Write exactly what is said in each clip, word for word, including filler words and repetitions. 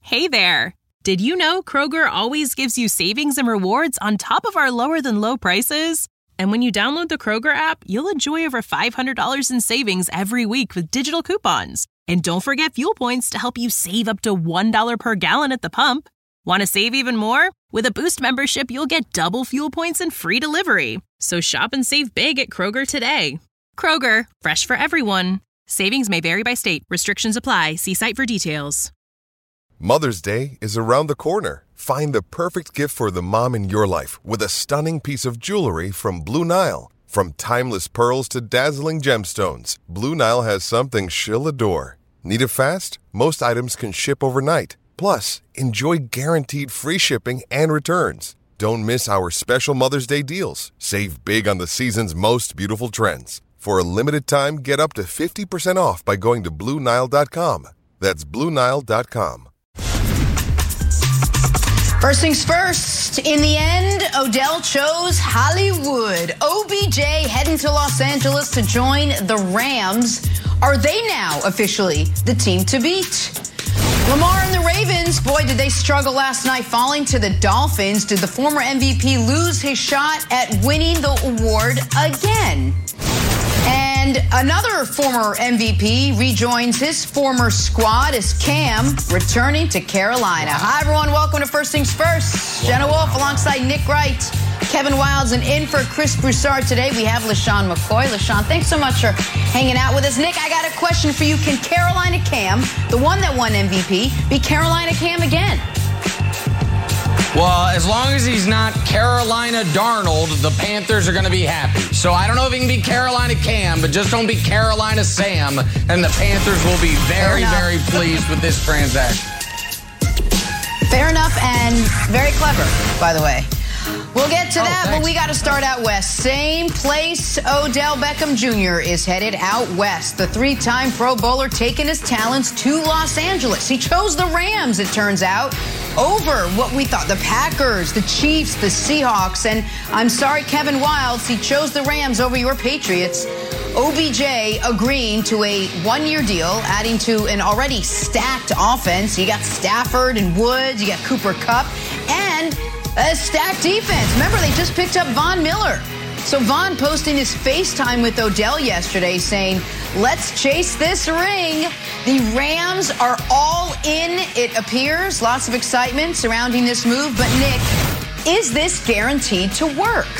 Hey there! Did you know Kroger always gives you savings and rewards on top of our lower-than-low prices? And when you download the Kroger app, you'll enjoy over five hundred dollars in savings every week with digital coupons. And don't forget fuel points to help you save up to one dollar per gallon at the pump. Want to save even more? With a Boost membership, you'll get double fuel points and free delivery. So shop and save big at Kroger today. Kroger, fresh for everyone. Savings may vary by state. Restrictions apply. See site for details. Mother's Day is around the corner. Find the perfect gift for the mom in your life with a stunning piece of jewelry from Blue Nile. From timeless pearls to dazzling gemstones, Blue Nile has something she'll adore. Need it fast? Most items can ship overnight. Plus, enjoy guaranteed free shipping and returns. Don't miss our special Mother's Day deals. Save big on the season's most beautiful trends. For a limited time, get up to fifty percent off by going to Blue Nile dot com. That's Blue Nile dot com. First things first, in the end, Odell chose Hollywood. O B J heading to Los Angeles to join the Rams. Are they now officially the team to beat? Lamar and the Ravens, boy, did they struggle last night falling to the Dolphins. Did the former M V P lose his shot at winning the award again? And another former M V P rejoins his former squad as Cam returning to Carolina. Hi, everyone. Welcome to First Things First. Jenna Wolf alongside Nick Wright, Kevin Wilds, and in for Chris Broussard today, we have LaShawn McCoy. LaShawn, thanks so much for hanging out with us. Nick, I got a question for you. Can Carolina Cam, the one that won M V P, be Carolina Cam again? Well, as long as he's not Carolina Darnold, the Panthers are going to be happy. So I don't know if he can be Carolina Cam, but just don't be Carolina Sam, and the Panthers will be very, very pleased with this transaction. Fair enough, and very clever, by the way. We'll get to Oh, that, thanks. but we got to start out west. Same place Odell Beckham Junior is headed, out west. The three-time Pro Bowler taking his talents to Los Angeles. He chose the Rams, it turns out, over what we thought, the Packers, the Chiefs, the Seahawks. And I'm sorry, Kevin Wilds, he chose the Rams over your Patriots. O B J agreeing to a one-year deal, adding to an already stacked offense. You got Stafford and Woods, you got Cooper Kupp, and a stacked defense. Remember, they just picked up Von Miller. So Von posting his FaceTime with Odell yesterday saying, let's chase this ring. The Rams are all in, it appears. Lots of excitement surrounding this move. But Nick, is this guaranteed to work?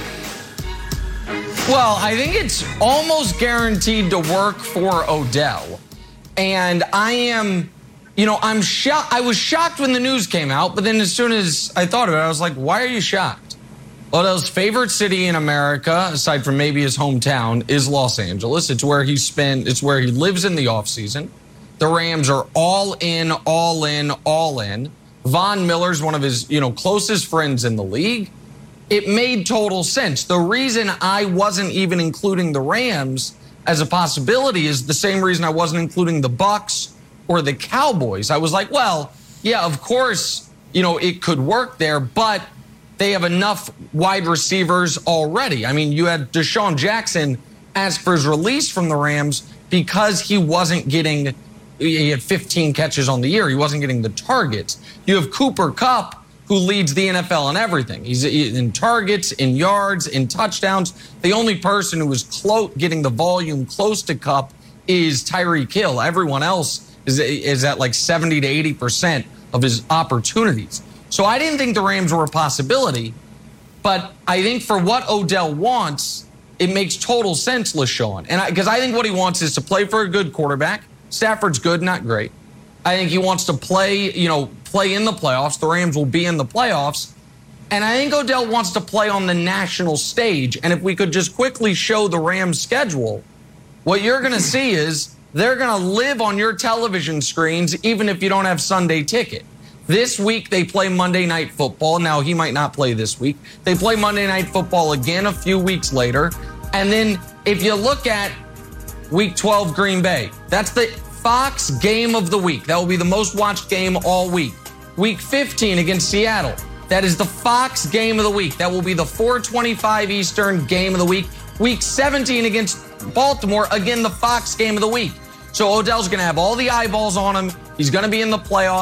Well, I think it's almost guaranteed to work for Odell. And I am... You know, I'm shocked. I was shocked when the news came out, but then as soon as I thought of it, I was like, why are you shocked? Odell's favorite city in America, aside from maybe his hometown, is Los Angeles. It's where he spent, it's where he lives in the offseason. The Rams are all in, all in, all in. Von Miller's one of his, you know, closest friends in the league. It made total sense. The reason I wasn't even including the Rams as a possibility is the same reason I wasn't including the Bucs or the Cowboys. I was like, well, yeah, of course, you know, it could work there, but they have enough wide receivers already. I mean, you had Deshaun Jackson ask for his release from the Rams because he wasn't getting, he had fifteen catches on the year. He wasn't getting the targets. You have Cooper Kupp, who leads the N F L in everything. He's in targets, in yards, in touchdowns. The only person who was close, getting the volume close to Kupp is Tyreek Hill. Everyone else is, is at like seventy to eighty percent of his opportunities. So I didn't think the Rams were a possibility, but I think for what Odell wants, it makes total sense, LaShawn. And because I, I think what he wants is to play for a good quarterback. Stafford's good, not great. I think he wants to play, you know, play in the playoffs. The Rams will be in the playoffs. And I think Odell wants to play on the national stage. And if we could just quickly show the Rams schedule, what you're going to see is they're going to live on your television screens even if you don't have Sunday ticket. This week, they play Monday Night Football. Now, he might not play this week. They play Monday Night Football again a few weeks later. And then if you look at Week twelve, Green Bay, that's the Fox game of the week. That will be the most watched game all week. Week fifteen against Seattle, that is the Fox game of the week. That will be the four twenty-five Eastern game of the week. Week seventeen against Baltimore, again, the Fox game of the week. So Odell's going to have all the eyeballs on him. He's going to be in the playoffs.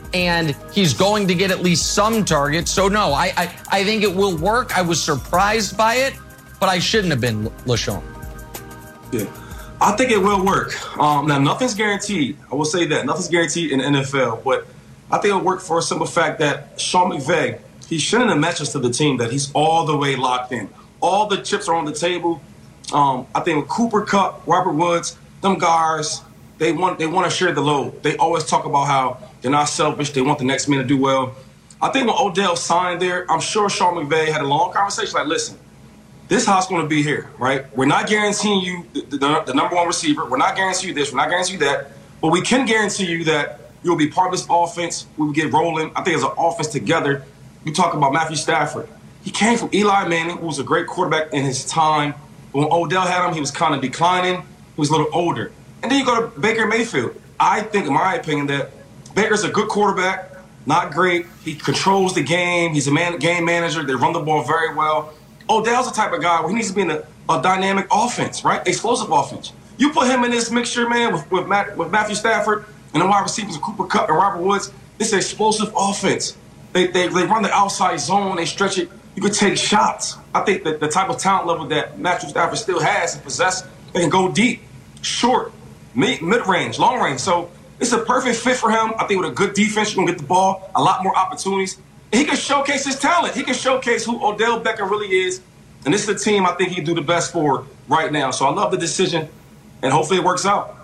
and he's going to get at least some targets. So, no, I, I, I think it will work. I was surprised by it, but I shouldn't have been, LeSean. Yeah, I think it will work. Um, now, nothing's guaranteed. I will say that. Nothing's guaranteed in the N F L, but I think it'll work for a simple fact that Sean McVay, he's sending a message to the team that he's all the way locked in. All the chips are on the table. Um, I think with Cooper Kupp, Robert Woods, them guys, they want they want to share the load. They always talk about how they're not selfish. They want the next man to do well. I think when Odell signed there, I'm sure Sean McVay had a long conversation like, listen, this is how it's going to be here, right? We're not guaranteeing you the, the, the number one receiver. We're not guaranteeing you this. We're not guaranteeing you that. But we can guarantee you that you'll be part of this offense. We will get rolling. I think as an offense together, you talk about Matthew Stafford. He came from Eli Manning, who was a great quarterback in his time. But when Odell had him, he was kind of declining. He was a little older. And then you go to Baker Mayfield. I think, in my opinion, that Baker's a good quarterback, not great. He controls the game. He's a man, game manager. They run the ball very well. Odell's the type of guy where he needs to be in a, a dynamic offense, right? Explosive offense. You put him in this mixture, man, with, with, Matt, with Matthew Stafford and the wide receivers, Cooper Kupp and Robert Woods. This is an explosive offense. They, they, they run the outside zone. They stretch it. You could take shots. I think that the type of talent level that Matthew Stafford still has and possesses, they can go deep, short, mid, mid-range, long range. So it's a perfect fit for him. I think with a good defense, you're going to get the ball, a lot more opportunities. And he can showcase his talent. He can showcase who Odell Beckham really is. And this is the team I think he'd do the best for right now. So I love the decision, and hopefully it works out.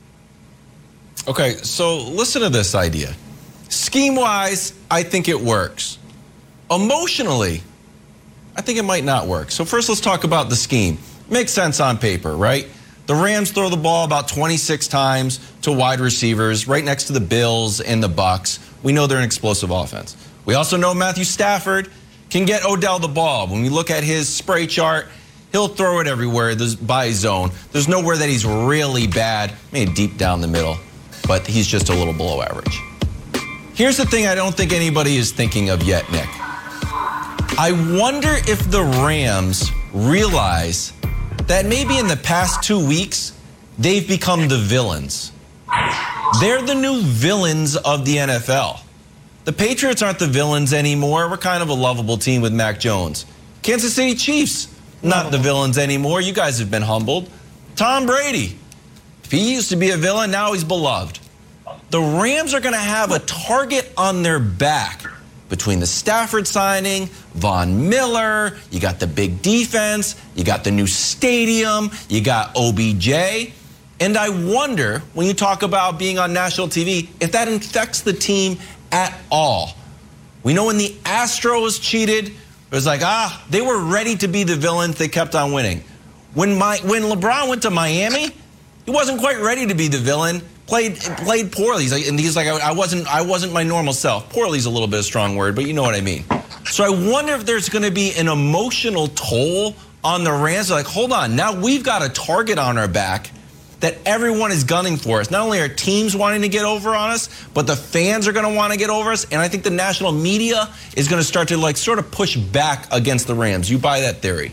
Okay, so listen to this idea. Scheme-wise, I think it works. Emotionally, I think it might not work. So first, let's talk about the scheme. Makes sense on paper, right? The Rams throw the ball about twenty-six times to wide receivers, right next to the Bills and the Bucks. We know they're an explosive offense. We also know Matthew Stafford can get Odell the ball. When we look at his spray chart, he'll throw it everywhere by zone. There's nowhere that he's really bad, maybe deep down the middle, but he's just a little below average. Here's the thing I don't think anybody is thinking of yet, Nick. I wonder if the Rams realize that maybe in the past two weeks, they've become the villains. They're the new villains of the N F L. The Patriots aren't the villains anymore. We're kind of a lovable team with Mac Jones. Kansas City Chiefs, not the villains anymore. You guys have been humbled. Tom Brady, if he used to be a villain, now he's beloved. The Rams are going to have a target on their back between the Stafford signing, Von Miller, you got the big defense, you got the new stadium, you got O B J. And I wonder, when you talk about being on national T V, if that infects the team at all. We know when the Astros cheated, it was like, ah, they were ready to be the villains. They kept on winning. When my when LeBron went to Miami, he wasn't quite ready to be the villain. Played played poorly. He's like, and he's like, I, I wasn't I wasn't my normal self. Poorly's a little bit of a strong word, but you know what I mean. So I wonder if there's going to be an emotional toll on the Rams. They're like, hold on, now we've got a target on our back that everyone is gunning for us. Not only are teams wanting to get over on us, but the fans are going to want to get over us. And I think the national media is going to start to like sort of push back against the Rams. You buy that theory?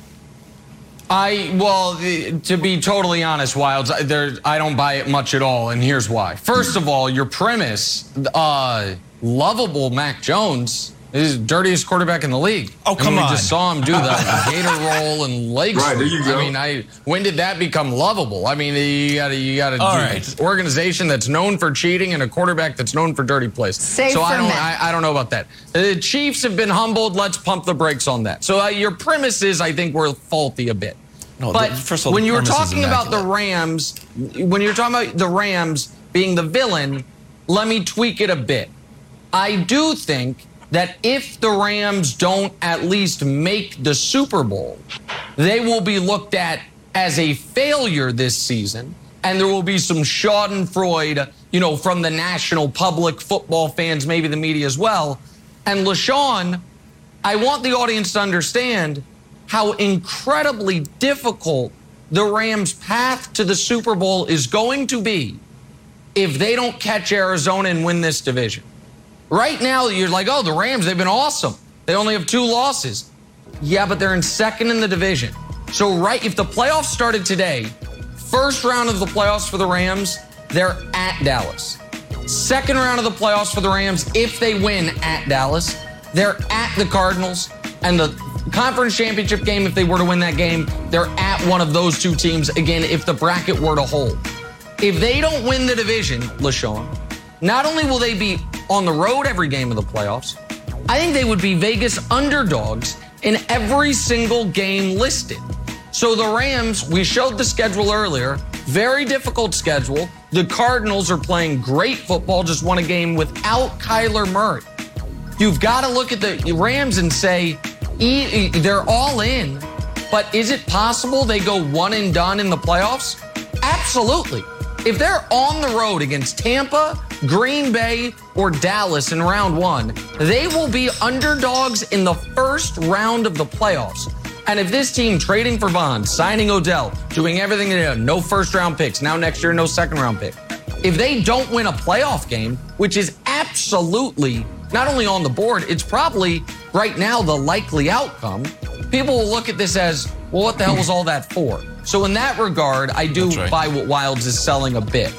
I, well, to be totally honest, Wilds, there, I don't buy it much at all, and here's why. First of all, your premise, uh, lovable Mac Jones is the dirtiest quarterback in the league. Oh, come I mean, on. We just saw him do the gator roll and leg Right, there sweep. you go. I mean, I, when did that become lovable? I mean, you got you got an right. organization that's known for cheating and a quarterback that's known for dirty plays. Safe so for I don't, Mac. I, I don't know about that. The Chiefs have been humbled. Let's pump the brakes on that. So uh, your premises, I think, were faulty a bit. No, but the, first of all, when you were premise is talking about the immaculate. Rams, when you're talking about the Rams being the villain, let me tweak it a bit. I do think that if the Rams don't at least make the Super Bowl, they will be looked at as a failure this season, and there will be some schadenfreude, you know, from the national public, football fans, maybe the media as well. And LeSean, I want the audience to understand how incredibly difficult the Rams' path to the Super Bowl is going to be if they don't catch Arizona and win this division. Right now, you're like, oh, the Rams, they've been awesome. They only have two losses. Yeah, but they're in second in the division. So, right, if the playoffs started today, first round of the playoffs for the Rams, they're at Dallas. Second round of the playoffs for the Rams if they win at Dallas. They're at the Cardinals. And the conference championship game, if they were to win that game, they're at one of those two teams, again, if the bracket were to hold. If they don't win the division, LaShawn, not only will they be on the road every game of the playoffs, I think they would be Vegas underdogs in every single game listed. So the Rams, we showed the schedule earlier, very difficult schedule. The Cardinals are playing great football, just won a game without Kyler Murray. You've got to look at the Rams and say, they're all in, but is it possible they go one and done in the playoffs? Absolutely. If they're on the road against Tampa, Green Bay, or Dallas in round one, they will be underdogs in the first round of the playoffs. And if this team trading for Vaughn, signing Odell, doing everything they do, no first round picks, now next year, no second round pick. If they don't win a playoff game, which is absolutely not only on the board, it's probably right now the likely outcome, people will look at this as, well, what the hell was all that for? So in that regard, I do right. buy what Wildes is selling a bit.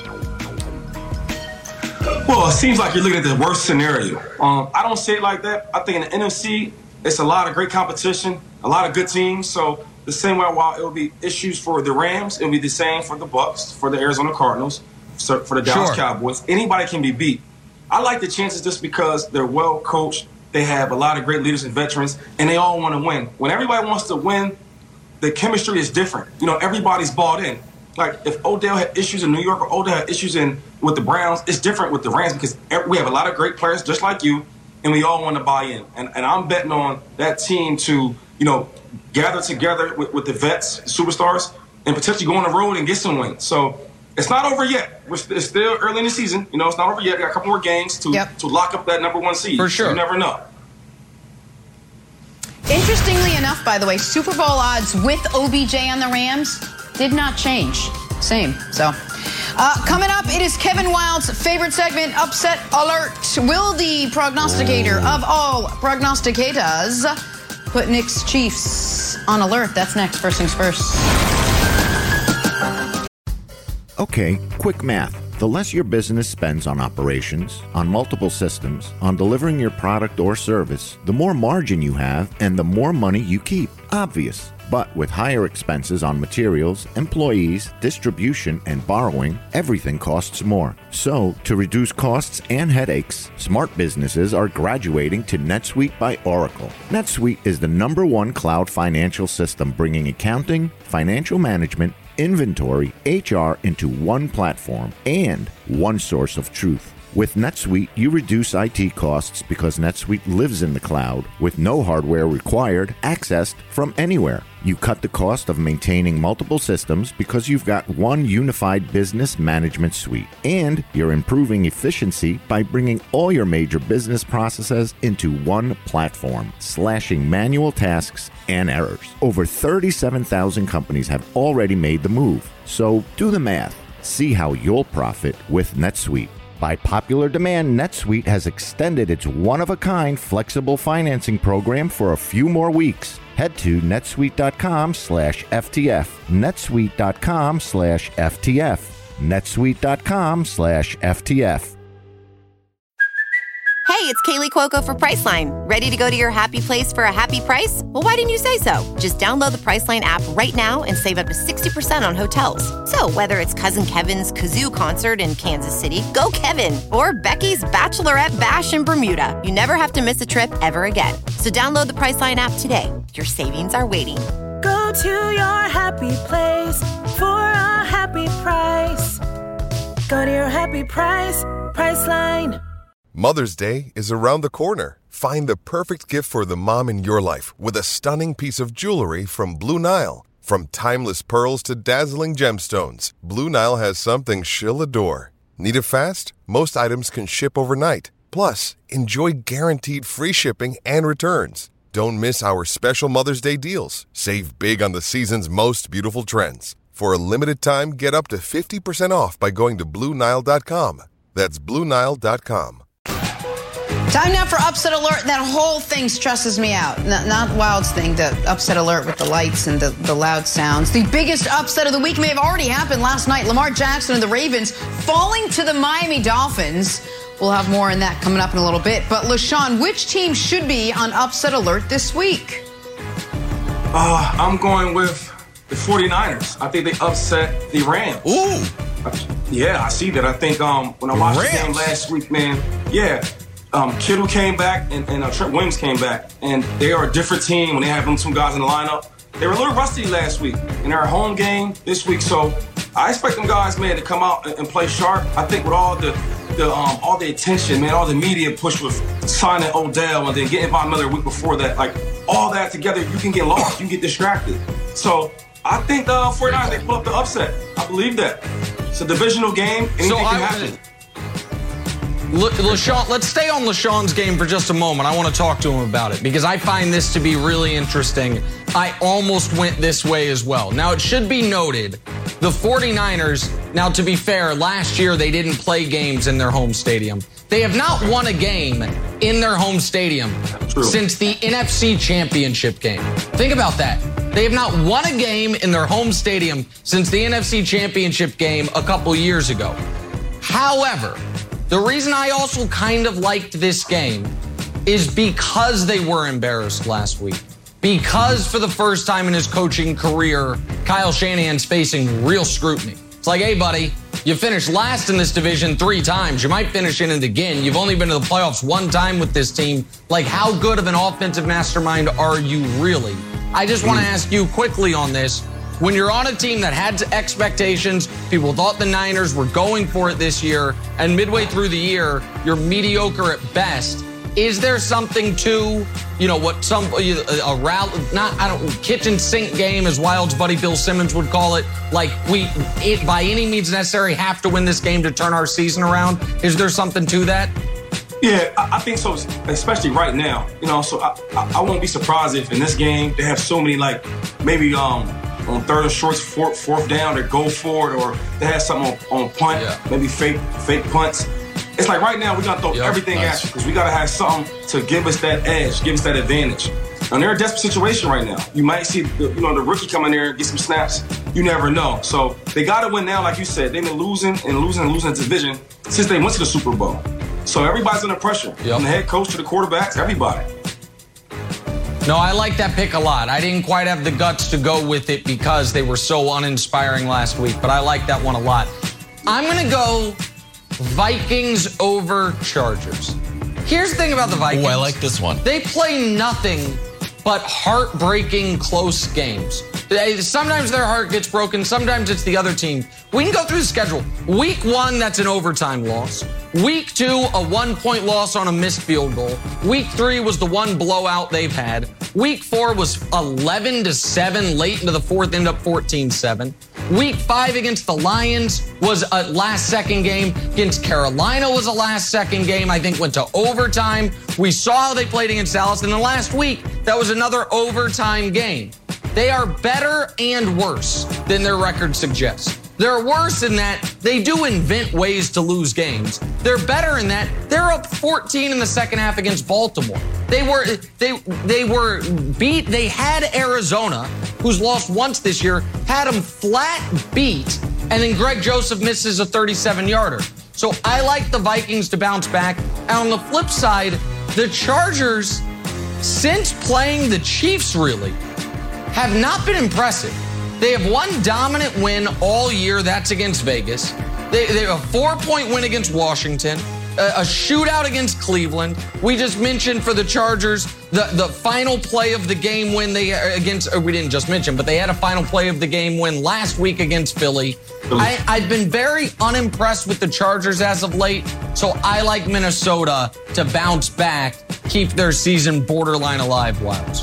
Well, it seems like you're looking at the worst scenario. Um, I don't say it like that. I think in the N F C, it's a lot of great competition, a lot of good teams. So the same way, while it will be issues for the Rams, it will be the same for the Bucs, for the Arizona Cardinals, for the Dallas sure. Cowboys. Anybody can be beat. I like the chances just because they're well coached. They have a lot of great leaders and veterans, and they all want to win. When everybody wants to win, the chemistry is different. You know, everybody's bought in. Like if Odell had issues in New York or Odell had issues in with the Browns, it's different with the Rams because we have a lot of great players just like you, and we all want to buy in. And, and I'm betting on that team to, you know, gather together with, with the vets, superstars, and potentially go on the road and get some wins. So it's not over yet. We're st- it's still early in the season. You know, it's not over yet. Got a couple more games to, yep. to lock up that number one seed. For sure. You never know. Interestingly enough, by the way, Super Bowl odds with O B J on the Rams did not change. Same. So, uh, coming up, it is Kevin Wildes' favorite segment, Upset Alert. Will the prognosticator of all prognosticators put Nick's Chiefs on alert? That's next. First things first. Okay, quick math. The less your business spends on operations, on multiple systems, on delivering your product or service, the more margin you have and the more money you keep. Obvious. But with higher expenses on materials, employees, distribution, and borrowing, everything costs more. So, to reduce costs and headaches, smart businesses are graduating to NetSuite by Oracle. NetSuite is the number one cloud financial system bringing accounting, financial management, inventory, H R into one platform and one source of truth. With NetSuite, you reduce I T costs because NetSuite lives in the cloud with no hardware required, accessed from anywhere. You cut the cost of maintaining multiple systems because you've got one unified business management suite. And you're improving efficiency by bringing all your major business processes into one platform, slashing manual tasks and errors. Over thirty-seven thousand companies have already made the move. So do the math. See how you'll profit with NetSuite. By popular demand, NetSuite has extended its one-of-a-kind flexible financing program for a few more weeks. Head to netsuite.com slash FTF. netsuite.com slash FTF. netsuite.com slash FTF. Hey, it's Kaylee Cuoco for Priceline. Ready to go to your happy place for a happy price? Well, why didn't you say so? Just download the Priceline app right now and save up to sixty percent on hotels. So whether it's Cousin Kevin's Kazoo Concert in Kansas City, go Kevin, or Becky's Bachelorette Bash in Bermuda, you never have to miss a trip ever again. So download the Priceline app today. Your savings are waiting. Go to your happy place for a happy price. Go to your happy price, Priceline. Mother's Day is around the corner. Find the perfect gift for the mom in your life with a stunning piece of jewelry from Blue Nile. From timeless pearls to dazzling gemstones, Blue Nile has something she'll adore. Need it fast? Most items can ship overnight. Plus, enjoy guaranteed free shipping and returns. Don't miss our special Mother's Day deals. Save big on the season's most beautiful trends. For a limited time, get up to fifty percent off by going to Blue Nile dot com. That's Blue Nile dot com. Time now for Upset Alert. That whole thing stresses me out. Not, not Wild's thing, the Upset Alert with the lights and the, the loud sounds. The biggest upset of the week may have already happened last night. Lamar Jackson and the Ravens falling to the Miami Dolphins. We'll have more on that coming up in a little bit. But, LaShawn, which team should be on Upset Alert this week? Uh, I'm going with the forty-niners. I think they upset the Rams. Ooh. Yeah, I see that. I think um, when I watched Rams. the game last week, man, yeah, um, Kittle came back and, and uh, Trent Williams came back, and they are a different team when they have them two guys in the lineup. They were a little rusty last week, and they're a home game this week, so I expect them guys, man, to come out and, and play sharp. I think with all the, the um, all the attention, man, all the media push with signing Odell and then getting Von Miller a week before that, like all that together, you can get lost, you can get distracted. So I think the uh, forty-niners, they pull up the upset. I believe that. It's a divisional game. Anything so can I, happen. L- LaShawn, let's stay on LaShawn's game for just a moment. I want to talk to him about it because I find this to be really interesting. I almost went this way as well. Now, it should be noted, the forty-niners, now to be fair, last year they didn't play games in their home stadium. They have not won a game in their home stadium True. since the N F C Championship game. Think about that. They have not won a game in their home stadium since the N F C Championship game a couple years ago. However, the reason I also kind of liked this game is because they were embarrassed last week. Because for the first time in his coaching career, Kyle Shanahan's facing real scrutiny. It's like, hey, buddy, you finished last in this division three times. You might finish in it again. You've only been to the playoffs one time with this team. Like, how good of an offensive mastermind are you really? I just want to ask you quickly on this. When you're on a team that had expectations, people thought the Niners were going for it this year, and midway through the year, you're mediocre at best. Is there something to, you know, what some, a rally, not, I don't, kitchen sink game, as Wild's buddy Bill Simmons would call it, like we, it, by any means necessary, have to win this game to turn our season around? Is there something to that? Yeah, I think so, especially right now. You know, so I, I, I won't be surprised if in this game they have so many, like, maybe um on third and shorts, fourth, fourth down, they go for it, or they have something on, on punt, yeah. maybe fake fake punts. It's like right now we got to throw yep, everything nice. at you because we got to have something to give us that edge, give us that advantage. And they're in a desperate situation right now. You might see, the, you know, the rookie come in there and get some snaps. You never know. So they got to win now, like you said. They've been losing and losing and losing the division since they went to the Super Bowl. So everybody's under pressure, yep. from the head coach to the quarterbacks, everybody. No, I like that pick a lot. I didn't quite have the guts to go with it because they were so uninspiring last week, but I like that one a lot. I'm going to go Vikings over Chargers. Here's the thing about the Vikings. Oh, I like this one. They play nothing but heartbreaking close games. Sometimes their heart gets broken. Sometimes it's the other team. We can go through the schedule. Week one, that's an overtime loss. Week two, a one-point loss on a missed field goal. Week three was the one blowout they've had. Week four was eleven to seven, late into the fourth, ended up fourteen seven. Week five against the Lions was a last-second game. Against Carolina was a last-second game. I think went to overtime. We saw how they played against Dallas. And then last week, that was another overtime game. They are better and worse than their record suggests. They're worse in that they do invent ways to lose games. They're better in that they're up fourteen in the second half against Baltimore. They were they they were beat. They had Arizona, who's lost once this year, had them flat beat, and then Greg Joseph misses a thirty-seven yarder. So I like the Vikings to bounce back. And on the flip side, the Chargers, since playing the Chiefs, really have not been impressive. They have one dominant win all year. That's against Vegas. They, they have a four-point win against Washington, a, a shootout against Cleveland. We just mentioned for the Chargers the, the final play of the game win they against. Or we didn't just mention, but they had a final play of the game win last week against Philly. I, I've been very unimpressed with the Chargers as of late, so I like Minnesota to bounce back, keep their season borderline alive, Wilds.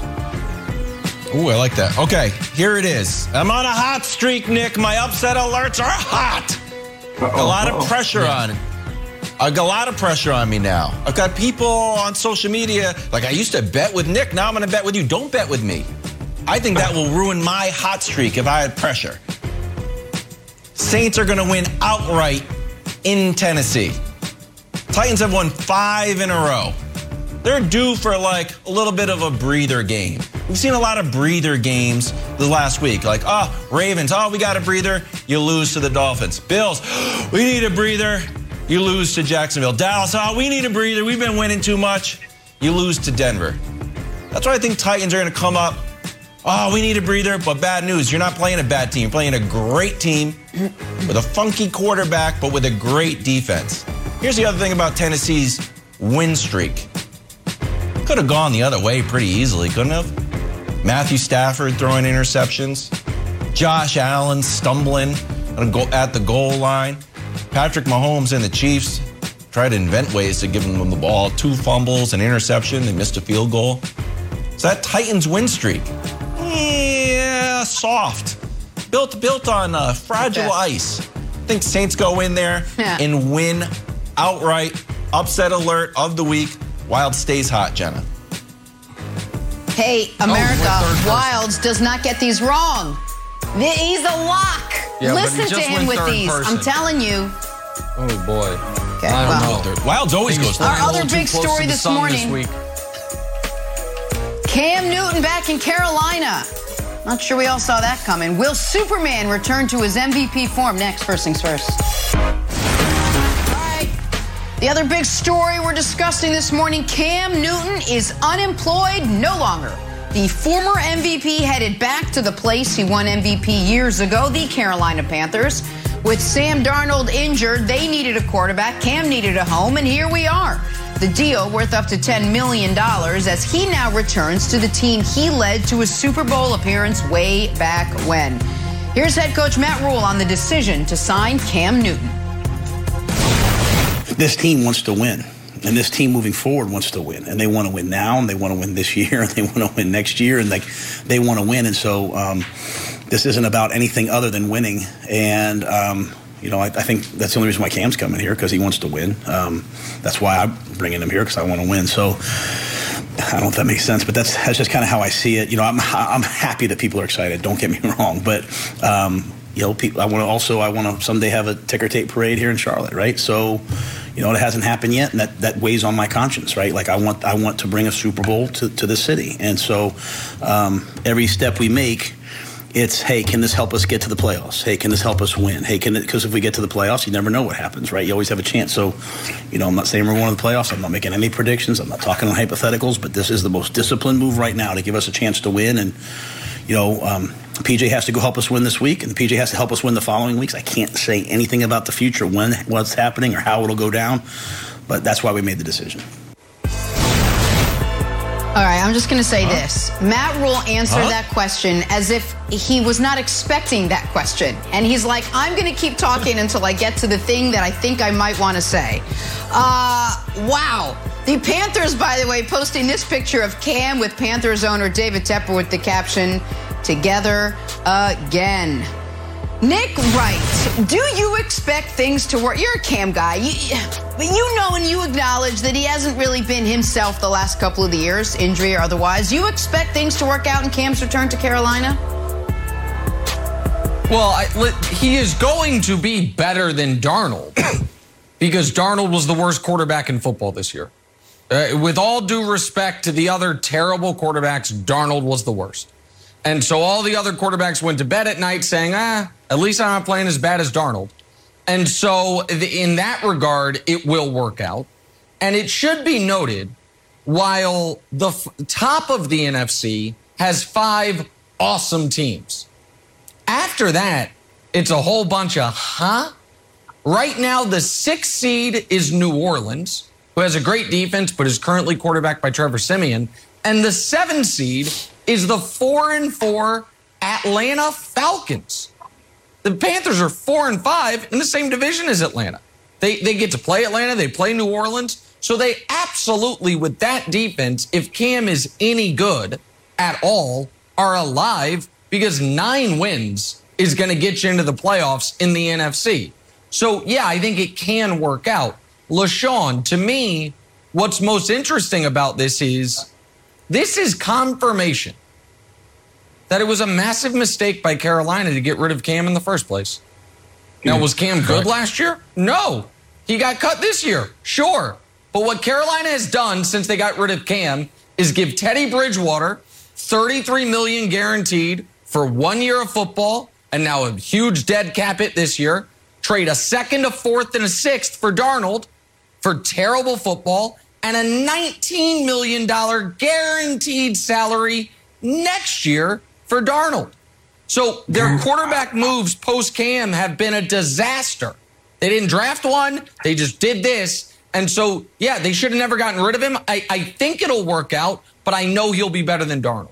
Ooh, I like that. Okay, here it is. I'm on a hot streak, Nick. My upset alerts are hot. Uh-oh, a lot uh-oh. of pressure yeah. on it. I got a lot of pressure on me now. I've got people on social media, like I used to bet with Nick, now I'm going to bet with you. Don't bet with me. I think that will ruin my hot streak if I had pressure. Saints are going to win outright in Tennessee. Titans have won five in a row. They're due for like a little bit of a breather game. We've seen a lot of breather games the last week. Like, oh, Ravens, oh, we got a breather. You lose to the Dolphins. Bills, we need a breather. You lose to Jacksonville. Dallas, oh, we need a breather. We've been winning too much. You lose to Denver. That's why I think Titans are going to come up. Oh, we need a breather, but bad news. You're not playing a bad team. You're playing a great team with a funky quarterback, but with a great defense. Here's the other thing about Tennessee's win streak. Could have gone the other way pretty easily, couldn't have? Matthew Stafford throwing interceptions. Josh Allen stumbling at the goal line. Patrick Mahomes and the Chiefs tried to invent ways to give them the ball. Two fumbles, an interception. They missed a field goal. So that Titans win streak, yeah, soft. Built built on uh, fragile okay. ice. I think Saints go in there yeah. and win outright. Upset alert of the week. Wild stays hot, Jenna. Hey, America, oh, Wilds does not get these wrong. He's a lock. Yeah, Listen to him with these. Person. I'm telling you. Oh, boy. Okay, I well, don't know. Wilds always goes Our other big story this morning. This Cam Newton back in Carolina. Not sure we all saw that coming. Will Superman return to his M V P form? Next, first things first. The other big story we're discussing this morning, Cam Newton is unemployed no longer. The former M V P headed back to the place he won M V P years ago, the Carolina Panthers. With Sam Darnold injured, they needed a quarterback, Cam needed a home, and here we are. The deal worth up to ten million dollars as he now returns to the team he led to a Super Bowl appearance way back when. Here's head coach Matt Rule on the decision to sign Cam Newton. This team wants to win, and this team moving forward wants to win, and they want to win now, and they want to win this year, and they want to win next year, and like they want to win, and so um, this isn't about anything other than winning. And um, you know, I, I think that's the only reason why Cam's coming here, because he wants to win. Um, that's why I'm bringing him here, because I want to win. So I don't know if that makes sense, but that's that's just kind of how I see it. You know, I'm I'm happy that people are excited. Don't get me wrong, but. Um, You know, people, I want to also, I want to someday have a ticker tape parade here in Charlotte, right? So, you know, it hasn't happened yet, and that, that weighs on my conscience, right? Like, I want I want to bring a Super Bowl to, to the city. And so um, every step we make, it's, hey, can this help us get to the playoffs? Hey, can this help us win? Hey, can it, because if we get to the playoffs, you never know what happens, right? You always have a chance. So, you know, I'm not saying we're going to the playoffs. I'm not making any predictions. I'm not talking on hypotheticals, but this is the most disciplined move right now to give us a chance to win. And, you know, um, P J has to go help us win this week, and P J has to help us win the following weeks. I can't say anything about the future, when what's happening or how it'll go down, but that's why we made the decision. All right, I'm just going to say huh? this. Matt Rule answered huh? that question as if he was not expecting that question. And he's like, I'm going to keep talking until I get to the thing that I think I might want to say. Uh, wow. The Panthers, by the way, posting this picture of Cam with Panthers owner David Tepper with the caption, "Together again." Nick Wright, do you expect things to work? You're a Cam guy. You, you know and you acknowledge that he hasn't really been himself the last couple of the years, injury or otherwise. You expect things to work out in Cam's return to Carolina? Well, I, he is going to be better than Darnold because Darnold was the worst quarterback in football this year. Uh, with all due respect to the other terrible quarterbacks, Darnold was the worst. And so all the other quarterbacks went to bed at night saying, ah, at least I'm not playing as bad as Darnold. And so in that regard, it will work out. And it should be noted, while the f- top of the N F C has five awesome teams, after that, it's a whole bunch of, huh? Right now, the sixth seed is New Orleans, who has a great defense, but is currently quarterbacked by Trevor Siemian. And the seventh seed is the four and four Atlanta Falcons. The Panthers are four and five in the same division as Atlanta. They they get to play Atlanta, they play New Orleans. So they absolutely, with that defense, if Cam is any good at all, are alive, because nine wins is going to get you into the playoffs in the N F C. So yeah, I think it can work out. LaShawn, to me, what's most interesting about this is this is confirmation that it was a massive mistake by Carolina to get rid of Cam in the first place. Now, was Cam good last year? No. He got cut this year, sure. But what Carolina has done since they got rid of Cam is give Teddy Bridgewater thirty-three million dollars guaranteed for one year of football, and now a huge dead cap it this year. Trade a second, a fourth, and a sixth for Darnold for terrible football, and a nineteen million dollars guaranteed salary next year for Darnold. So their quarterback moves post-Cam have been a disaster. They didn't draft one. They just did this. And so, yeah, they should have never gotten rid of him. I, I think it'll work out, but I know he'll be better than Darnold.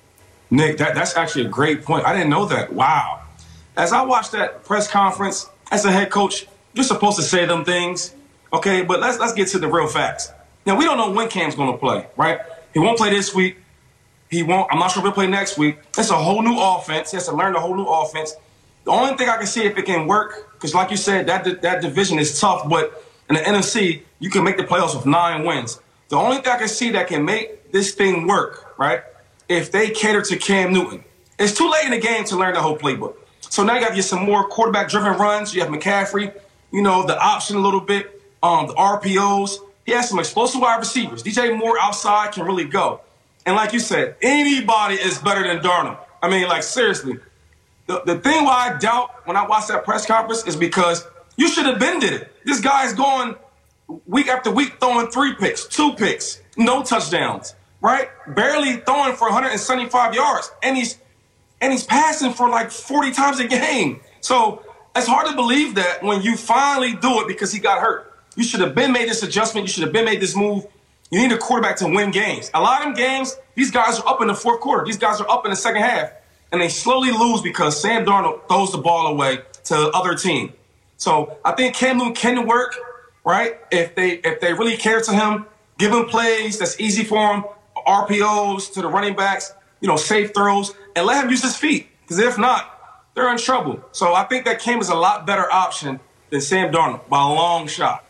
Nick, that, that's actually a great point. I didn't know that. Wow. As I watched that press conference, as a head coach, you're supposed to say them things, okay? But let's let's get to the real facts. Now, we don't know when Cam's going to play, right? He won't play this week. He won't. I'm not sure if he'll play next week. It's a whole new offense. He has to learn a whole new offense. The only thing I can see if it can work, because like you said, that that division is tough, but in the N F C, you can make the playoffs with nine wins. The only thing I can see that can make this thing work, right, if they cater to Cam Newton. It's too late in the game to learn the whole playbook. So now you got to get some more quarterback-driven runs. You have McCaffrey, you know, the option a little bit, um, the R P Os. He has some explosive wide receivers. D J Moore outside can really go. And like you said, anybody is better than Darnold. I mean, like, seriously. The, the thing why I doubt when I watch that press conference is because you should have been did it. This guy's going week after week throwing three picks, two picks, no touchdowns, right? Barely throwing for one hundred seventy-five yards. And he's and he's passing for like forty times a game. So it's hard to believe that when you finally do it because he got hurt. You should have been made this adjustment. You should have been made this move. You need a quarterback to win games. A lot of them games, these guys are up in the fourth quarter. These guys are up in the second half. And they slowly lose because Sam Darnold throws the ball away to the other team. So I think Cam Newton can work, right? If they if they really care to him, give him plays that's easy for him, R P Os to the running backs, you know, safe throws, and let him use his feet. Because if not, they're in trouble. So I think that Cam is a lot better option than Sam Darnold by a long shot.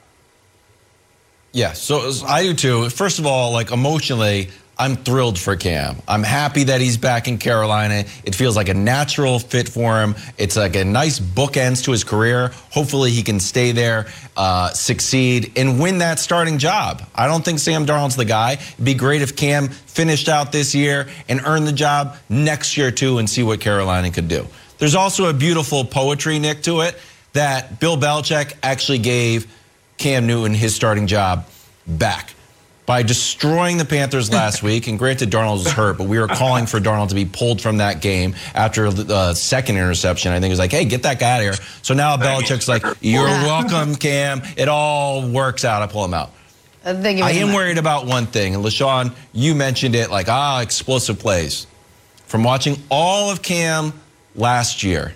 Yeah, so I do too. First of all, like emotionally, I'm thrilled for Cam. I'm happy that he's back in Carolina. It feels like a natural fit for him. It's like a nice bookends to his career. Hopefully he can stay there, uh, succeed, and win that starting job. I don't think Sam Darnold's the guy. It'd be great if Cam finished out this year and earned the job next year too and see what Carolina could do. There's also a beautiful poetry, Nick, to it that Bill Belichick actually gave Cam Newton his starting job back by destroying the Panthers last week. And granted, Darnold was hurt, but we were calling for Darnold to be pulled from that game after the second interception. I think it was like, hey, get that guy out of here. So now Belichick's like, you're welcome, Cam. It all works out. I pull him out. Uh, thank you I am much. worried about one thing. And LaShawn, you mentioned it, like, ah, explosive plays. From watching all of Cam last year,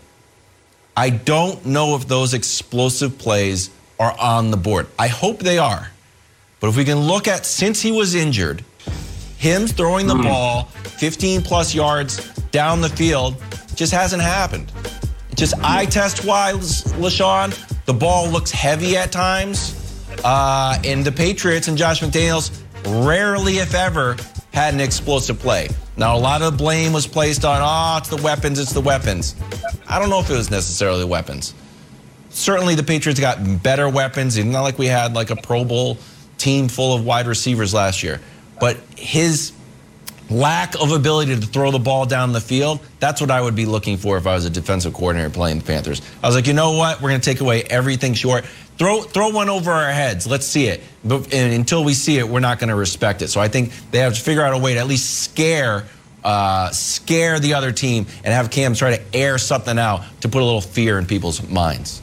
I don't know if those explosive plays are on the board. I hope they are. But if we can look at, since he was injured, him throwing the ball fifteen plus yards down the field just hasn't happened. It just eye test wise, LaShawn, the ball looks heavy at times. Uh, and the Patriots and Josh McDaniels rarely, if ever, had an explosive play. Now, a lot of blame was placed on, oh, it's the weapons, it's the weapons. I don't know if it was necessarily the weapons. Certainly the Patriots got better weapons. It's not like we had like a Pro Bowl team full of wide receivers last year. But his lack of ability to throw the ball down the field, that's what I would be looking for if I was a defensive coordinator playing the Panthers. I was like, you know what? We're going to take away everything short. Throw throw one over our heads. Let's see it. But and until we see it, we're not going to respect it. So I think they have to figure out a way to at least scare uh, scare the other team and have Cam try to air something out to put a little fear in people's minds.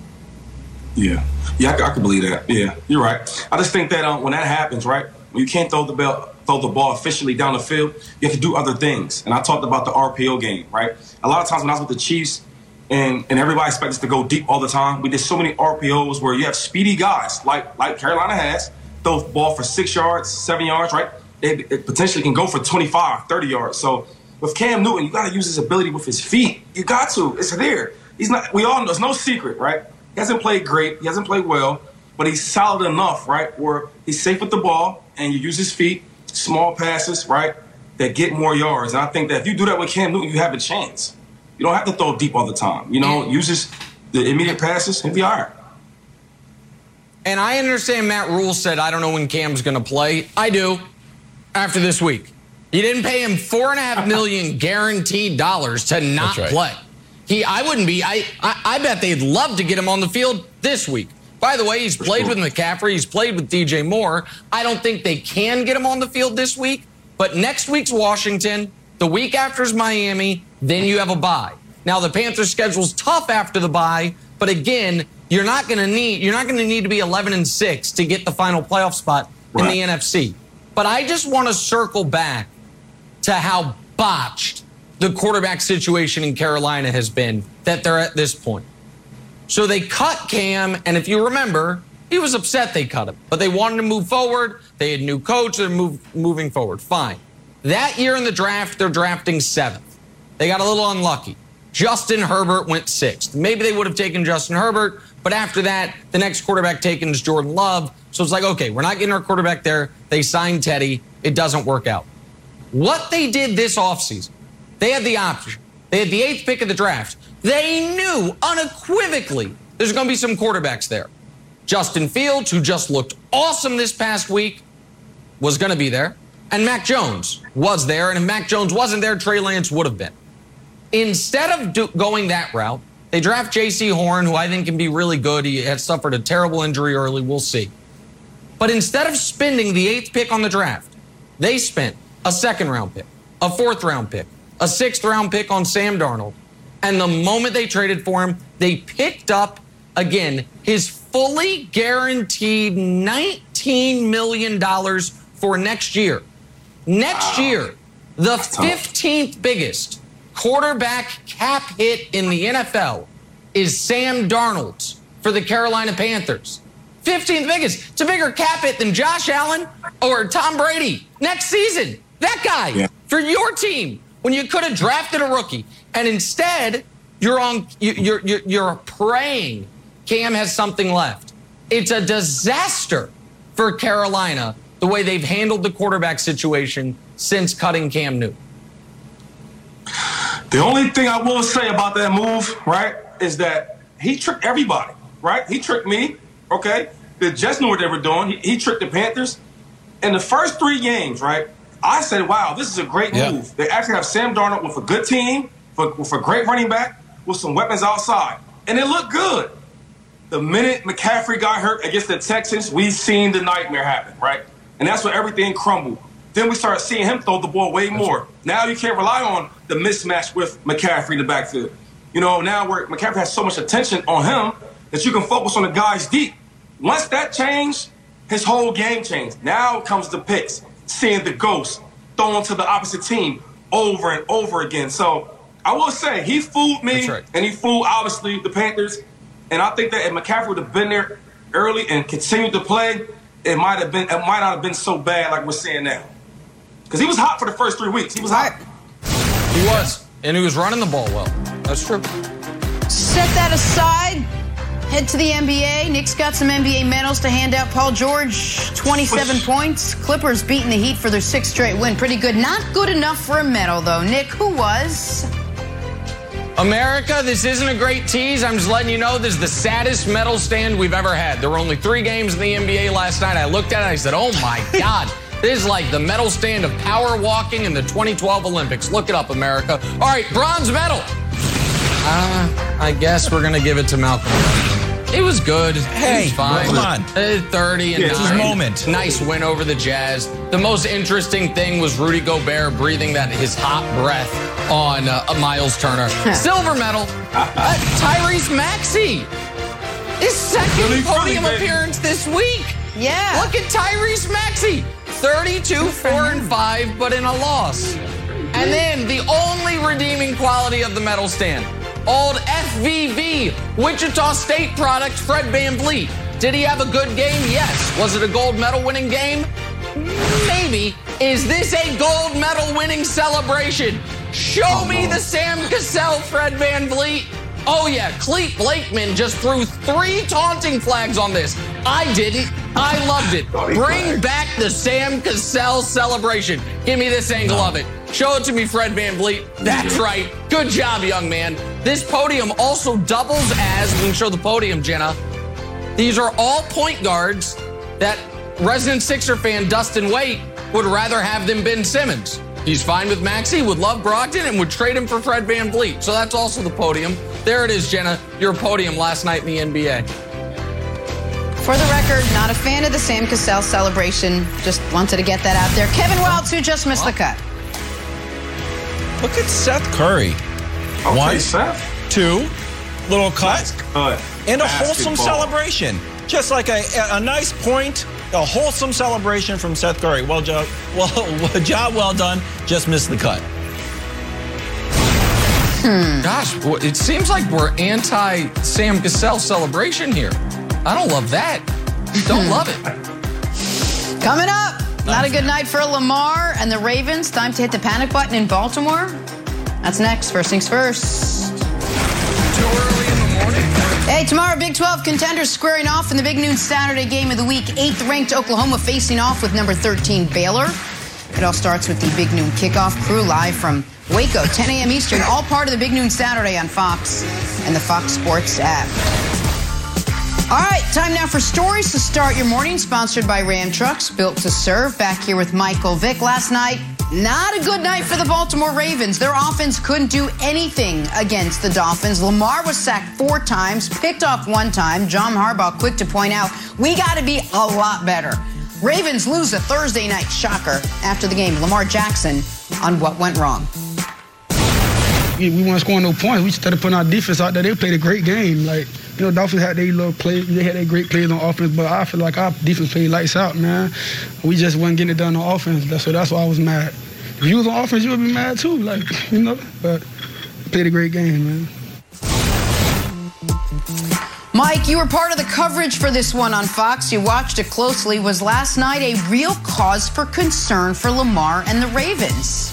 Yeah. Yeah, I, I can believe that. Yeah, you're right. I just think that um, when that happens, right, when you can't throw the ball, throw the ball efficiently down the field, you have to do other things. And I talked about the R P O game, right? A lot of times when I was with the Chiefs and, and everybody expects us to go deep all the time, we did so many R P Os where you have speedy guys like like Carolina has, throw the ball for six yards, seven yards, right? It, it potentially can go for twenty-five, thirty yards. So with Cam Newton, you got to use his ability with his feet. You got to. It's there. He's not. We all know. It's no secret, right? He hasn't played great. He hasn't played well, but he's solid enough, right, where he's safe with the ball and you use his feet, small passes, right, that get more yards. And I think that if you do that with Cam Newton, you have a chance. You don't have to throw deep all the time. You know, use his, the immediate passes and be all right. And I understand Matt Rule said, I don't know when Cam's going to play. I do. After this week. You didn't pay him four and a half million guaranteed dollars to not right. play. He, I wouldn't be. I, I, I bet they'd love to get him on the field this week. By the way, he's For played sure. with McCaffrey. He's played with D J Moore. I don't think they can get him on the field this week. But next week's Washington. The week after's Miami. Then you have a bye. Now the Panthers' schedule's tough after the bye. But again, you're not going to need. You're not going to need to be eleven and six to get the final playoff spot Right. in the N F C. But I just want to circle back to how botched the quarterback situation in Carolina has been that they're at this point. So they cut Cam, and if you remember, he was upset they cut him. But they wanted to move forward. They had a new coach. They're move, moving forward. Fine. That year in the draft, they're drafting seventh. They got a little unlucky. Justin Herbert went sixth. Maybe they would have taken Justin Herbert, but after that, the next quarterback taken is Jordan Love. So it's like, okay, we're not getting our quarterback there. They signed Teddy. It doesn't work out. What they did this offseason, they had the option. They had the eighth pick of the draft. They knew unequivocally there's going to be some quarterbacks there. Justin Fields, who just looked awesome this past week, was going to be there. And Mac Jones was there. And if Mac Jones wasn't there, Trey Lance would have been. Instead of do- going that route, they draft J C Horn, who I think can be really good. He had suffered a terrible injury early. We'll see. But instead of spending the eighth pick on the draft, they spent a second round pick, a fourth round pick, a sixth round pick on Sam Darnold. And the moment they traded for him, they picked up, again, his fully guaranteed nineteen million dollars for next year. Next wow. year, the fifteenth biggest quarterback cap hit in the N F L is Sam Darnold's for the Carolina Panthers. fifteenth biggest. It's a bigger cap hit than Josh Allen or Tom Brady next season. That guy yeah. for your team when you could have drafted a rookie. And instead, you're on you're you're you're praying Cam has something left. It's a disaster for Carolina the way they've handled the quarterback situation since cutting Cam Newton. The only thing I will say about that move, right, is that he tricked everybody, right? He tricked me, okay? The Jets knew what they were doing. He, he tricked the Panthers. In the first three games, right, I said, wow, this is a great yeah. move. They actually have Sam Darnold with a good team, with, with a great running back, with some weapons outside. And it looked good. The minute McCaffrey got hurt against the Texans, we seen the nightmare happen, right? And that's when everything crumbled. Then we started seeing him throw the ball way more. Now you can't rely on the mismatch with McCaffrey in the backfield. You know, now where McCaffrey has so much attention on him that you can focus on the guys deep. Once that changed, his whole game changed. Now comes the picks, seeing the ghost, throwing to the opposite team over and over again. So I will say he fooled me, right. and he fooled, obviously, the Panthers. And I think that if McCaffrey would have been there early and continued to play, it might have been it might not have been so bad like we're seeing now. Because he was hot for the first three weeks. He was hot. He was. And he was running the ball well. That's true. Set that aside. Head to the N B A. Nick's got some N B A medals to hand out. Paul George, twenty-seven points. Clippers beating the Heat for their sixth straight win. Pretty good. Not good enough for a medal, though. Nick, who was? America, this isn't a great tease. I'm just letting you know this is the saddest medal stand we've ever had. There were only three games in the N B A last night. I looked at it and I said, oh, my God. This is like the medal stand of power walking in the twenty twelve Olympics. Look it up, America. All right, bronze medal. Uh, I guess we're going to give it to Malcolm. It was good. Hey, it was fine. come on. Uh, thirty and yeah, nine. It's his moment. Nice win over the Jazz. The most interesting thing was Rudy Gobert breathing that his hot breath on uh, Miles Turner. Silver medal. Uh, Tyrese Maxey. His second Really podium funny, appearance this week. Yeah. Look at Tyrese Maxey. thirty-two, four, and five, but in a loss. And then the only redeeming quality of the medal stand. Old F V V, Wichita State product, Fred VanVleet. Did he have a good game? Yes. Was it a gold medal winning game? Maybe. Is this a gold medal winning celebration? Show oh, me the Sam Cassell, Fred VanVleet. Oh, yeah, Clete Blakeman just threw three taunting flags on this. I didn't. I loved it. Bring back the Sam Cassell celebration. Give me this angle of it. Show it to me, Fred VanVleet. That's right. Good job, young man. This podium also doubles as, we can show the podium, Jenna, These are all point guards that resident Sixer fan Dustin Waite would rather have than Ben Simmons. He's fine with Maxey, would love Brogdon, and would trade him for Fred VanVleet. So that's also the podium. There it is, Jenna, your podium last night in the N B A. For the record, not a fan of the Sam Cassell celebration. Just wanted to get that out there. Kevin Wildes, who just missed the cut. Look at Seth Curry. Okay, One, Seth. two, little cut, Cut. and a Basketball. wholesome celebration. Just like a, a nice point, a wholesome celebration from Seth Curry. Well, job, well, job well done. Just missed the cut. Hmm. Gosh, it seems like we're anti-Sam Cassell celebration here. I don't love that. Don't love it. Coming up, not a good night for Lamar and the Ravens. Time to hit the panic button in Baltimore. That's next. First things first. Too early in the morning. Hey, tomorrow, Big twelve contenders squaring off in the big noon Saturday game of the week. Eighth-ranked Oklahoma facing off with number thirteen Baylor. It all starts with the Big Noon kickoff crew live from Waco, ten a.m. Eastern, all part of the Big Noon Saturday on Fox and the Fox Sports app. All right, time now for stories to start your morning, sponsored by Ram Trucks, built to serve. Back here with Michael Vick. Last night, not a good night for the Baltimore Ravens. Their offense couldn't do anything against the Dolphins. Lamar was sacked four times, picked off one time. John Harbaugh quick to point out, we got to be a lot better. Ravens lose a Thursday night shocker after the game. Lamar Jackson on what went wrong. We, we weren't scoring no points. We started putting our defense out there. They played a great game. Like, you know, Dolphins had their little play. They had their great players on offense, but I feel like our defense played lights out, man. We just wasn't getting it done on offense. So that's why I was mad. If you was on offense, you would be mad too, like, you know. But played a great game, man. Mike, you were part of the coverage for this one on Fox. You watched it closely. Was last night a real cause for concern for Lamar and the Ravens?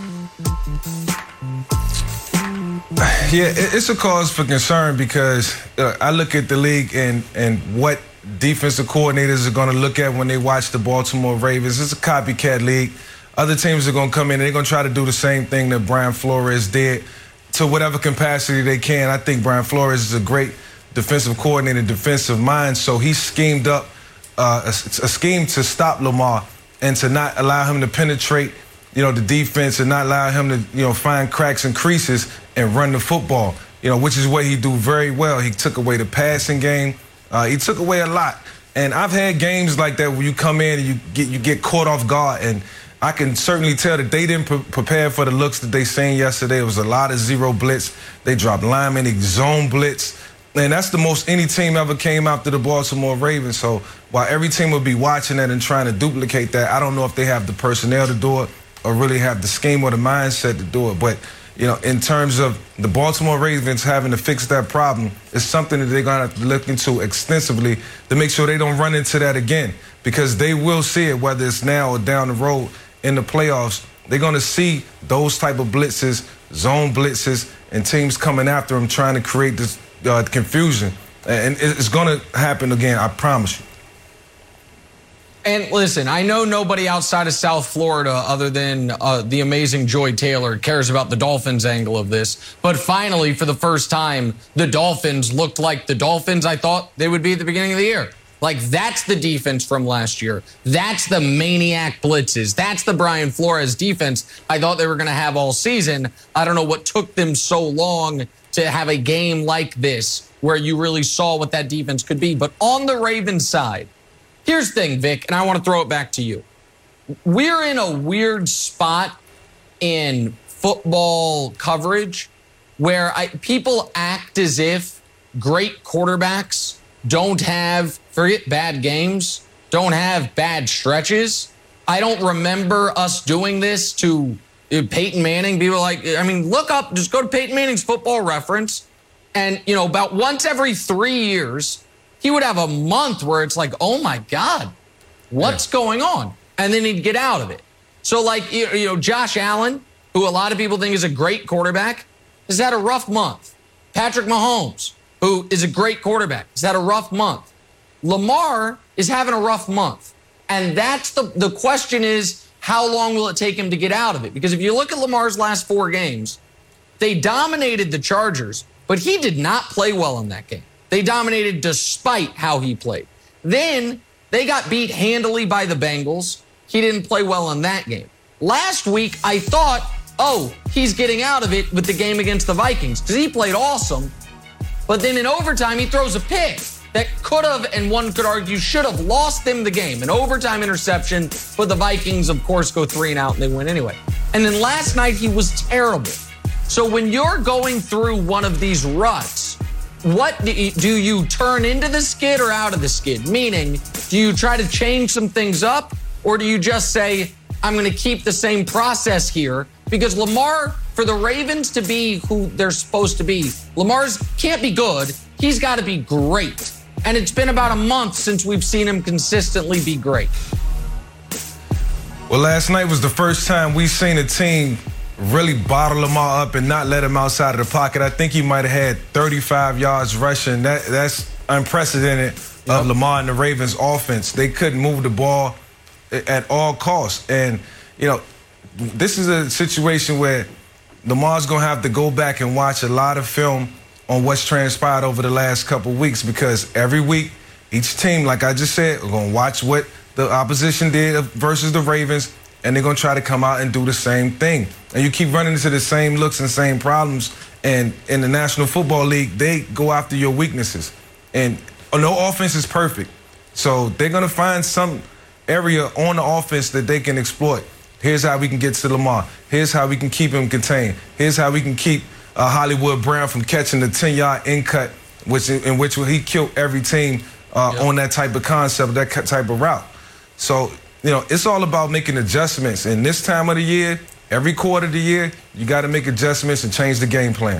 Yeah, it's a cause for concern because uh, I look at the league and, and what defensive coordinators are going to look at when they watch the Baltimore Ravens. It's a copycat league. Other teams are going to come in and they're going to try to do the same thing that Brian Flores did to whatever capacity they can. I think Brian Flores is a great defensive coordinator, defensive mind, so he schemed up uh, a, a scheme to stop Lamar and to not allow him to penetrate, you know, the defense and not allow him to, you know, find cracks and creases and run the football, you know, which is what he do very well. He took away the passing game. Uh, he took away a lot. And I've had games like that where you come in and you get you get caught off guard. And I can certainly tell that they didn't pre- prepare for the looks that they seen yesterday. It was a lot of zero blitz. They dropped linemen, they zone blitz. And that's the most any team ever came after the Baltimore Ravens. So while every team would be watching that and trying to duplicate that, I don't know if they have the personnel to do it or really have the scheme or the mindset to do it. But, you know, in terms of the Baltimore Ravens having to fix that problem, it's something that they're going to have to look into extensively to make sure they don't run into that again, because they will see it, whether it's now or down the road in the playoffs. They're going to see those type of blitzes, zone blitzes, and teams coming after them trying to create this uh, confusion. And it's going to happen again, I promise you. And listen, I know nobody outside of South Florida, other than uh, the amazing Joy Taylor, cares about the Dolphins angle of this. But finally, for the first time, the Dolphins looked like the Dolphins I thought they would be at the beginning of the year. Like, that's the defense from last year. That's the maniac blitzes. That's the Brian Flores defense I thought they were going to have all season. I don't know what took them so long to have a game like this where you really saw what that defense could be. But on the Ravens side, here's the thing, Vic, and I want to throw it back to you. We're in a weird spot in football coverage where I, people act as if great quarterbacks don't have, forget bad games, don't have bad stretches. I don't remember us doing this to Peyton Manning. People like, I mean, look up, just go to Peyton Manning's Football Reference, and, you know, about once every three years, he would have a month where it's like, oh my God, what's yeah. going on? And then he'd get out of it. So like, you know, Josh Allen, who a lot of people think is a great quarterback, has had a rough month. Patrick Mahomes, who is a great quarterback, has had a rough month. Lamar is having a rough month. And that's the, the question is, how long will it take him to get out of it? Because if you look at Lamar's last four games, they dominated the Chargers, but he did not play well in that game. They dominated despite how he played. Then they got beat handily by the Bengals. He didn't play well in that game. Last week, I thought, oh, he's getting out of it with the game against the Vikings because he played awesome. But then in overtime, he throws a pick that could have, and one could argue, should have lost them the game. An overtime interception, but the Vikings, of course, go three and out and they win anyway. And then last night, he was terrible. So when you're going through one of these ruts, what do you, do you turn into the skid or out of the skid? Meaning, do you try to change some things up, or do you just say, I'm going to keep the same process here? Because Lamar, for the Ravens to be who they're supposed to be, Lamar's can't be good. He's got to be great. And it's been about a month since we've seen him consistently be great. Well, last night was the first time we've seen a team really bottle Lamar up and not let him outside of the pocket. I think he might have had thirty-five yards rushing. That That's unprecedented yep. of Lamar and the Ravens offense. They couldn't move the ball at all costs. And, you know, this is a situation where Lamar's going to have to go back and watch a lot of film on what's transpired over the last couple of weeks, because every week, each team, like I just said, are going to watch what the opposition did versus the Ravens, and they're going to try to come out and do the same thing. And you keep running into the same looks and same problems, and in the National Football League, they go after your weaknesses. And no offense is perfect, so they're going to find some area on the offense that they can exploit. Here's how we can get to Lamar. Here's how we can keep him contained. Here's how we can keep uh, Hollywood Brown from catching the ten-yard in cut, which in which he killed every team uh, yep. on that type of concept, that type of route. So, you know, it's all about making adjustments. And this time of the year, every quarter of the year, you got to make adjustments and change the game plan.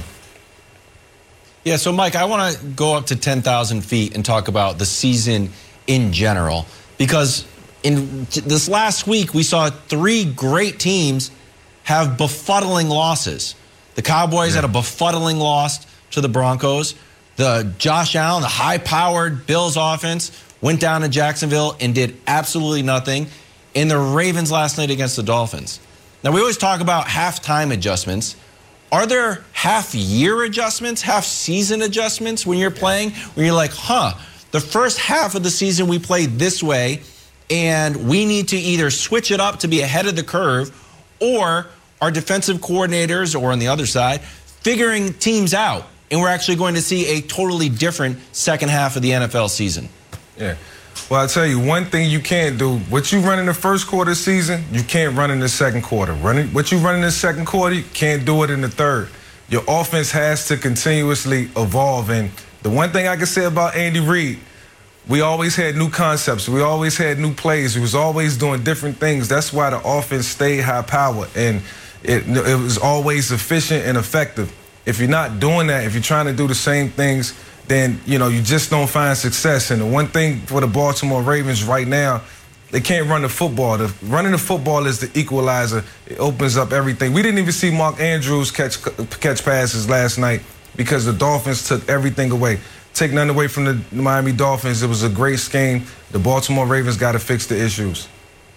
Yeah, so, Mike, I want to go up to ten thousand feet and talk about the season in general, because in this last week, we saw three great teams have befuddling losses. The Cowboys yeah. had a befuddling loss to the Broncos. The Josh Allen, the high-powered Bills offense, went down to Jacksonville and did absolutely nothing. And the Ravens last night against the Dolphins. Now, we always talk about halftime adjustments. Are there half-year adjustments, half-season adjustments when you're playing, when you're like, huh, the first half of the season we played this way, and we need to either switch it up to be ahead of the curve, or our defensive coordinators, or on the other side, figuring teams out, and we're actually going to see a totally different second half of the N F L season? Yeah. Well, I'll tell you, one thing you can't do, what you run in the first quarter of the season, you can't run in the second quarter. Running, what you run in the second quarter, you can't do it in the third. Your offense has to continuously evolve. And the one thing I can say about Andy Reid, we always had new concepts. We always had new plays. We was always doing different things. That's why the offense stayed high power, and it, it was always efficient and effective. If you're not doing that, if you're trying to do the same things, then, you know, you just don't find success. And the one thing for the Baltimore Ravens right now, they can't run the football. The, running the football is the equalizer. It opens up everything. We didn't even see Mark Andrews catch catch passes last night because the Dolphins took everything away. Take nothing away from the Miami Dolphins. It was a great scheme. The Baltimore Ravens got to fix the issues.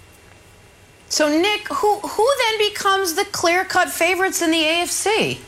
So, Nick, who, who then becomes the clear-cut favorites in the A F C?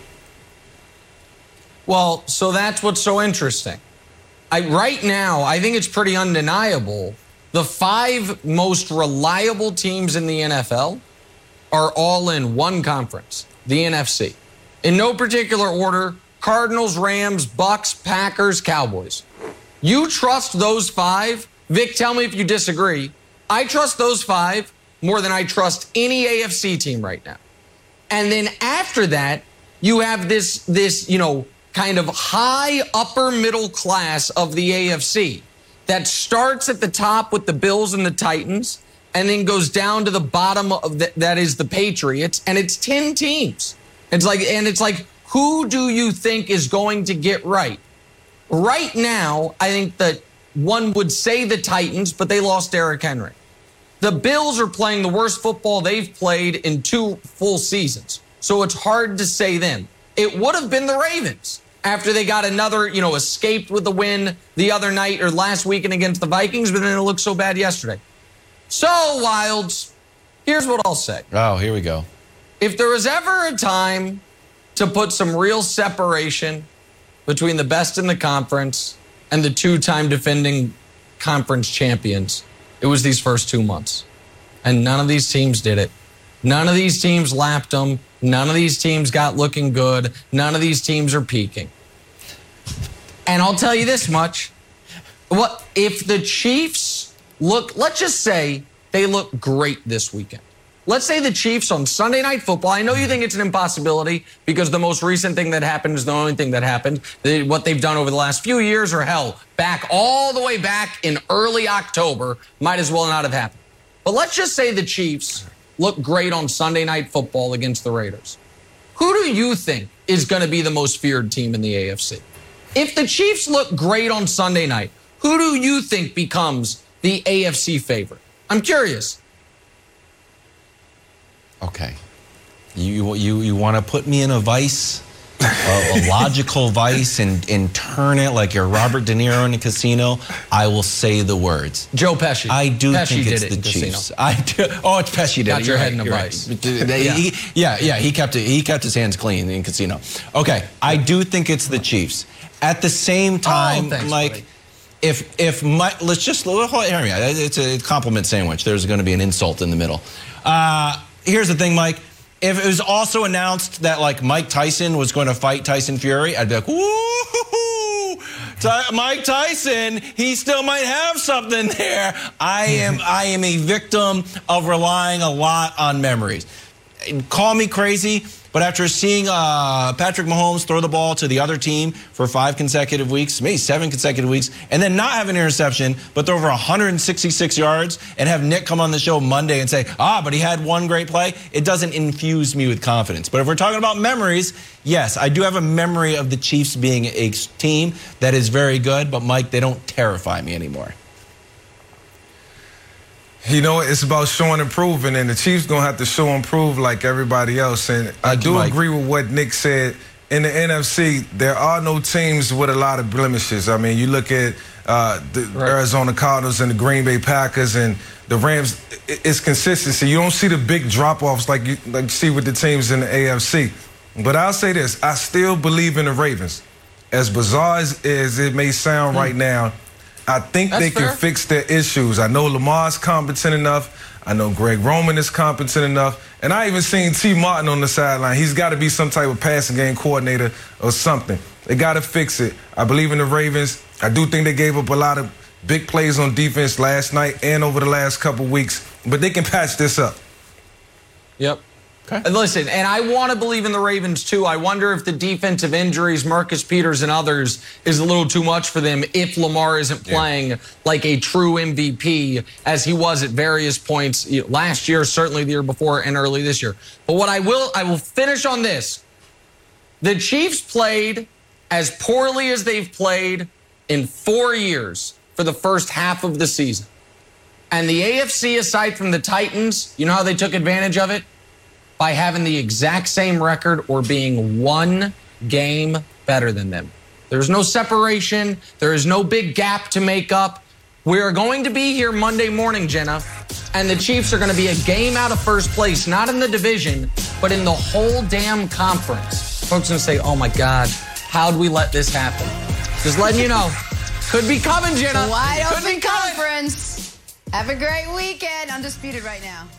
Well, so that's what's so interesting. I, right now, I think it's pretty undeniable. The five most reliable teams in the N F L are all in one conference, the N F C. In no particular order, Cardinals, Rams, Bucks, Packers, Cowboys. You trust those five? Vic, tell me if you disagree. I trust those five more than I trust any A F C team right now. And then after that, you have this, this, you know, kind of high upper middle class of the A F C that starts at the top with the Bills and the Titans and then goes down to the bottom of the, that is the Patriots, and it's ten teams. It's like, and it's like, who do you think is going to get right? Right now, I think that one would say the Titans, but they lost Derrick Henry. The Bills are playing the worst football they've played in two full seasons, so it's hard to say them. It would have been the Ravens after they got another, you know, escaped with the win the other night or last weekend against the Vikings, but then it looked so bad yesterday. So, Wilds, here's what I'll say. Oh, here we go. If there was ever a time to put some real separation between the best in the conference and the two-time defending conference champions. It was these first two months. And none of these teams did it. None of these teams lapped them. None of these teams got looking good. None of these teams are peaking. And I'll tell you this much. What if the Chiefs look, let's just say they look great this weekend. Let's say the Chiefs on Sunday Night Football, I know you think it's an impossibility because the most recent thing that happened is the only thing that happened. They, what they've done over the last few years, or hell, back all the way back in early October, might as well not have happened. But let's just say the Chiefs look great on Sunday Night Football against the Raiders. Who do you think is going to be the most feared team in the A F C? If the Chiefs look great on Sunday night, who do you think becomes the A F C favorite? I'm curious. Okay. You you you want to put me in a vice, a, a logical vice, and, and turn it like you're Robert De Niro in a casino? I will say the words. Joe Pesci. I do Pesci think it's did the it Chiefs. Casino. I do. Oh, it's Pesci did Got it. your You're head right, in a you're vice. right. Yeah. He, yeah, yeah. He kept it. He kept his hands clean in casino. Okay, I do think it's the Chiefs. At the same time, oh, thanks, like. buddy. If if my, let's just hear me out. It's a compliment sandwich. There's going to be an insult in the middle. Uh, here's the thing, Mike. If it was also announced that like Mike Tyson was going to fight Tyson Fury, I'd be like, woo! Ty- Mike Tyson, he still might have something there. I am I am a victim of relying a lot on memories. Call me crazy, but after seeing uh, Patrick Mahomes throw the ball to the other team for five consecutive weeks, maybe seven consecutive weeks, and then not have an interception, but throw over one hundred sixty-six yards, and have Nick come on the show Monday and say, ah, but he had one great play, it doesn't infuse me with confidence. But if we're talking about memories, yes, I do have a memory of the Chiefs being a team that is very good, but Mike, they don't terrify me anymore. You know, it's about showing and proving, and the Chiefs going to have to show and prove like everybody else. And I do Mike. agree with what Nick said. In the N F C, there are no teams with a lot of blemishes. I mean, you look at uh, the right. Arizona Cardinals and the Green Bay Packers and the Rams. It's consistency. You don't see the big drop-offs like you, like you see with the teams in the A F C. But I'll say this. I still believe in the Ravens. As bizarre as, as it may sound mm. right now, I think That's they can fair. fix their issues. I know Lamar's competent enough. I know Greg Roman is competent enough. And I even seen T. Martin on the sideline. He's got to be some type of passing game coordinator or something. They got to fix it. I believe in the Ravens. I do think they gave up a lot of big plays on defense last night and over the last couple weeks. But they can patch this up. Yep. Okay. And listen, and I want to believe in the Ravens, too. I wonder if the defensive injuries, Marcus Peters and others, is a little too much for them if Lamar isn't playing yeah. like a true M V P as he was at various points last year, certainly the year before, and early this year. But what I will, I will finish on this. The Chiefs played as poorly as they've played in four years for the first half of the season. And the A F C, aside from the Titans, you know how they took advantage of it? By having the exact same record or being one game better than them. There's no separation. There is no big gap to make up. We are going to be here Monday morning, Jenna, and the Chiefs are going to be a game out of first place, not in the division, but in the whole damn conference. Folks are going to say, oh, my God, how'd we let this happen? Just letting you know. Could be coming, Jenna. Wide Could open be coming. conference. Have a great weekend. Undisputed right now.